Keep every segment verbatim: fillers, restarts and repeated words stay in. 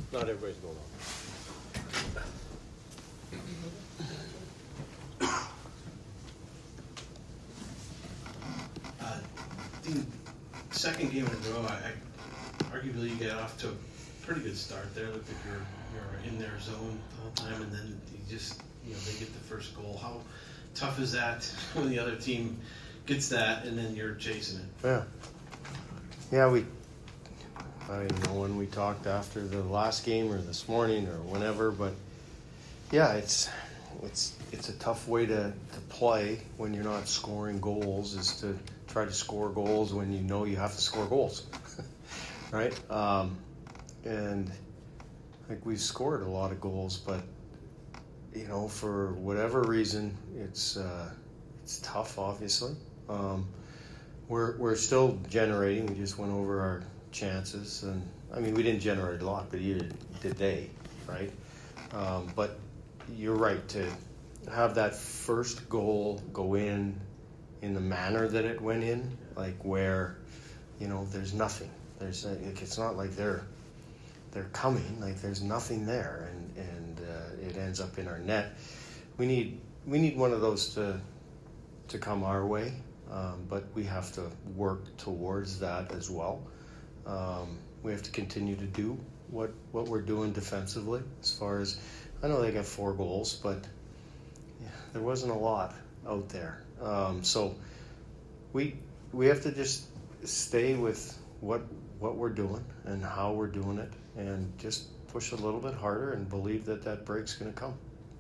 not everybody's going on. Uh, the second game in a row, I, I arguably you get off to a pretty good start there. Looked like you're you're in their zone the whole time, and then you just you know they get the first goal. How tough is that when the other team gets that, and then you're chasing it? Yeah, yeah. We I don't even know when we talked after the last game or this morning or whenever, but yeah, it's it's it's a tough way to, to play when you're not scoring goals. Is to try to score goals when you know you have to score goals, right? Um, and like we've scored a lot of goals, but you know for whatever reason, it's uh, it's tough. Obviously, um, we're we're still generating. We just went over our chances, and I mean we didn't generate a lot, but either did they, right? Um, but you're right to have that first goal go in in the manner that it went in, like where you know there's nothing. There's a, it's not like they're they're coming, like there's nothing there, and and uh, it ends up in our net. We need we need one of those to to come our way, um, but we have to work towards that as well. Um, we have to continue to do what what we're doing defensively. As far as I know, they got four goals, but yeah, there wasn't a lot out there. Um, so we we have to just stay with what what we're doing and how we're doing it, and just push a little bit harder and believe that that break's going to come.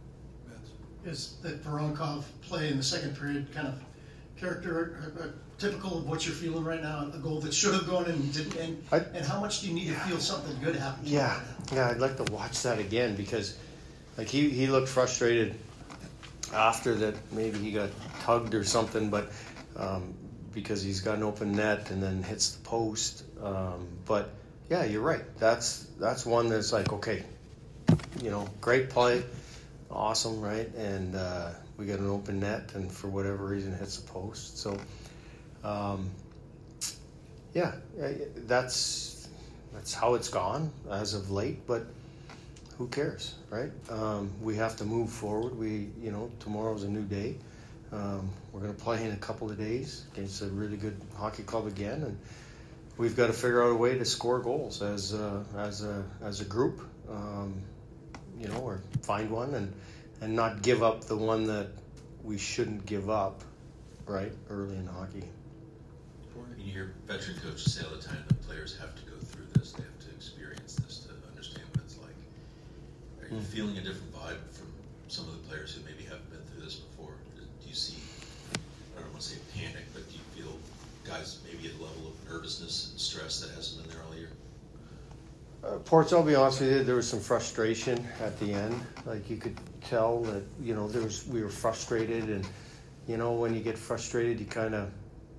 Is that Voronkov play in the second period kind of character uh, typical of what you're feeling right now? A goal that should have gone in and didn't. And, I, and how much do you need to feel something good happen? To yeah, you right yeah. I'd like to watch that again because, like, he he looked frustrated after that. Maybe he got tugged or something, but um, because he's got an open net and then hits the post. Um, but yeah, you're right. That's that's one that's like, okay, you know, great play, awesome, right? And uh, we got an open net, and for whatever reason, hits the post. So, um, yeah, that's that's how it's gone as of late. But who cares, right? Um, we have to move forward. We, you know, tomorrow's a new day. Um, we're going to play in a couple of days against a really good hockey club again, and we've got to figure out a way to score goals as a, as a as a group, um, you know, or find one and and not give up the one that we shouldn't give up, right, early in hockey. You hear veteran coaches say all the time that players have to go through this, they have to experience this to understand what it's like. Are you mm. feeling a different vibe from some of the players who maybe haven't been through this before? Do you see, I don't want to say panic, but do you feel guys maybe at a level of nervousness and stress that hasn't been there all year? Uh, Ports, I'll be honest with you, there was some frustration at the end. Like you could tell that, you know, there was we were frustrated, and you know, when you get frustrated, you kind of,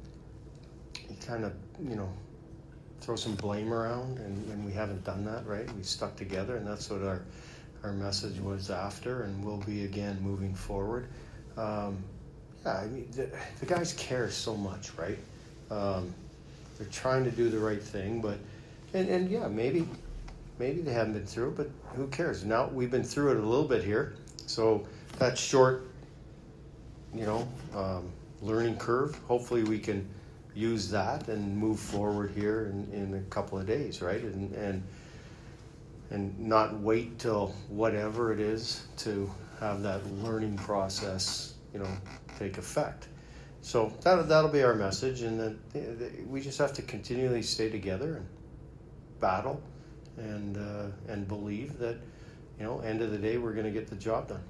you kind of, you know, throw some blame around, and, and we haven't done that, right? We stuck together, and that's what our our message was after, and will be again moving forward. Um, yeah, I mean, the, the guys care so much, right? Um, they're trying to do the right thing, but and, and yeah, maybe maybe they haven't been through it, but who cares? Now we've been through it a little bit here, so that short, you know, um, learning curve. Hopefully, we can use that and move forward here in, in a couple of days, right? And and and not wait till whatever it is to have that learning process, you know, take effect. So that that'll be our message, and that we just have to continually stay together and battle, and uh, and believe that, you know, end of the day we're going to get the job done.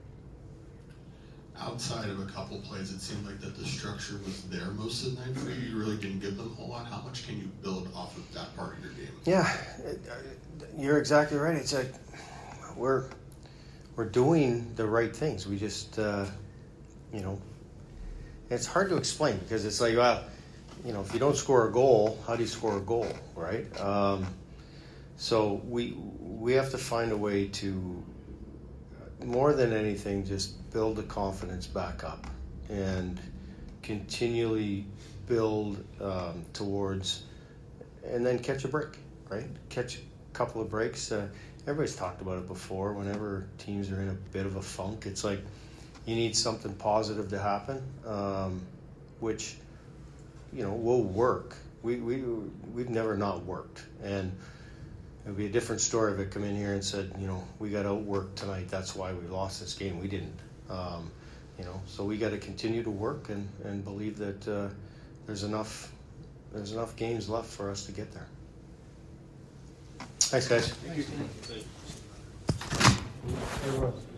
Outside of a couple plays, it seemed like that the structure was there most of the night for you. You really didn't give them a whole lot. How much can you build off of that part of your game? Yeah, you're exactly right. It's like we're we're doing the right things. We just, uh, you know, it's hard to explain because it's like, well, you know, if you don't score a goal, how do you score a goal, right? Um, so we we have to find a way to, more than anything, just build the confidence back up and continually build um, towards, and then catch a break, right? Catch a couple of breaks. Uh, everybody's talked about it before. Whenever teams are in a bit of a funk, it's like you need something positive to happen, um, which, you know, will work. We, we, we've never not worked. And it would be a different story if it come in here and said, you know, we got outworked tonight, that's why we lost this game. We didn't. Um, you know, so we got to continue to work and, and believe that uh, there's enough there's enough games left for us to get there. Thanks, guys. Thanks, Dan. Thank you. Everyone.